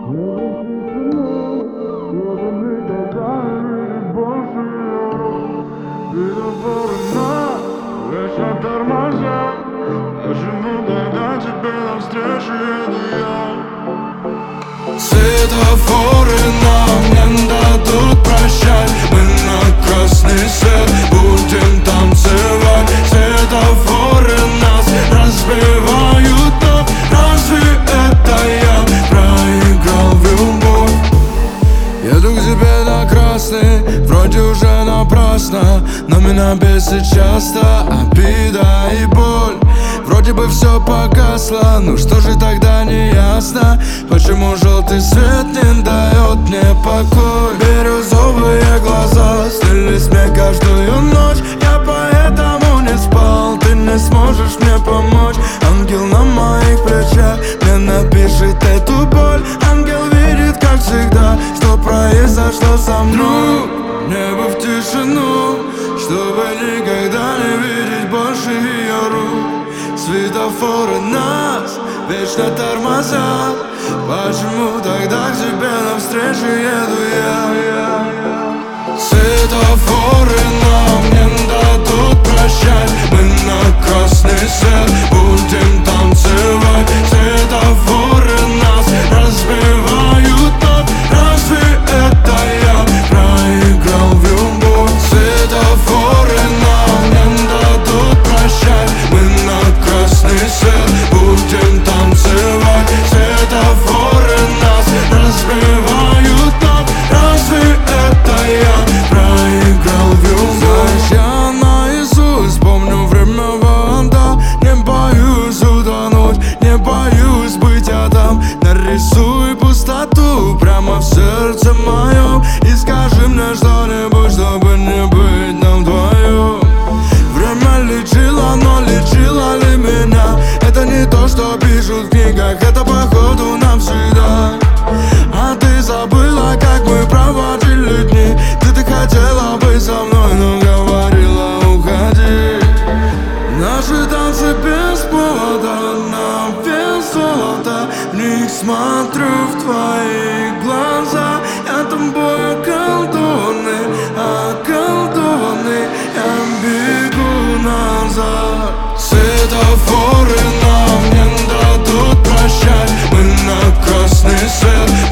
Светофоры нас вечно тормозят. Почему тогда тебе навстречу еду я? Светофоры нам не дадут прощать. Мы на красный свет будем танцевать. Светофоры нас разбивают, но разве это я проиграл в любовь? Еду к тебе на красный, вроде уже напрасно, но меня бесит часто обида и боль. Вроде бы все погасло, ну что же тогда не ясно? Почему желтый свет не дает мне покой? Бирюзовые глаза снились мне каждую ночь. Я поэтому не спал, ты не сможешь мне помочь. Ангел на моих плечах мне напишет эту боль. Ангел видит, как всегда, что произошло со мной. Небо в тишину, чтобы никогда не видеть больше ее рук. Светофоры нас вечно тормозят. Почему тогда к тебе навстречу еду я? Светофоры нам не дадут прощать. Мы на красный свет будем танцевать. Светофоры нас разбивают, но разве это я проиграл в любовь? Светофоры нам не дадут прощать. Мы на красный свет будем танцевать. Светофоры нас разбивают, но разве это я проиграл в любовь? Знаешь, я наизусть помню время вода. Не боюсь утонуть, не боюсь быть там. Нарисуй пустоту прямо в сердце моем и скажи мне что-нибудь, чтобы не быть нам вдвоем. Время лечило, но лечило ли меня? Это не то, что пишут в книгах, это походу навсегда. А ты забыла, как мы проводили дни. Ты хотела быть со мной, но говорила уходи. Наши танцы без повода, на вес золота. В них смотрю в твои глаза. Я тобой околдованный, околдованный. Я бегу назад. Светофоры нам не дадут прощать. Мы на красный свет